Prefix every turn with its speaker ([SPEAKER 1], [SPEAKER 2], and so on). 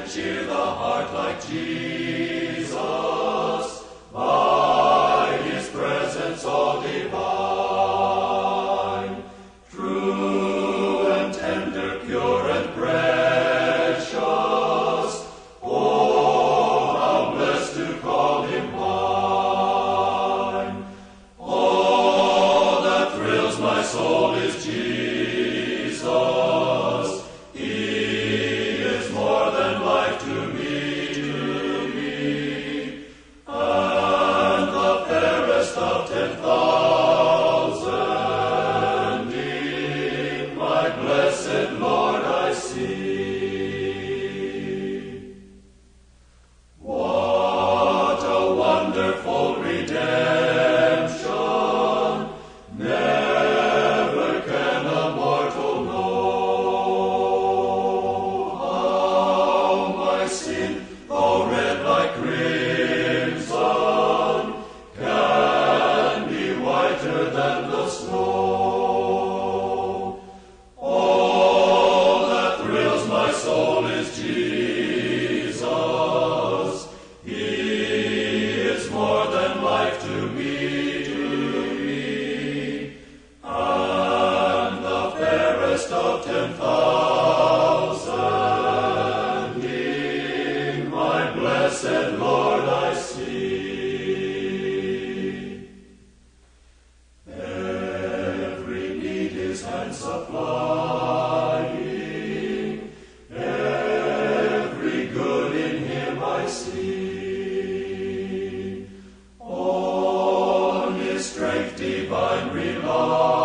[SPEAKER 1] cheer the heart like Jesus, by his presence all divine, true and tender, pure and precious. Oh, how blessed to call him mine. All that thrills my soul is Jesus. He is more than life to me, and the fairest of 10,000 in my blessed Lord I see. What a wonderful redemption! Never can a mortal know how my sin, though red like crimson, can be whiter than the snow. All that thrills my soul is Jesus. He is more than life to me, and the fairest of 10,000 in my blessed Lord I see. Every need his hand supplying, every good in him I see. On his strength divine rely,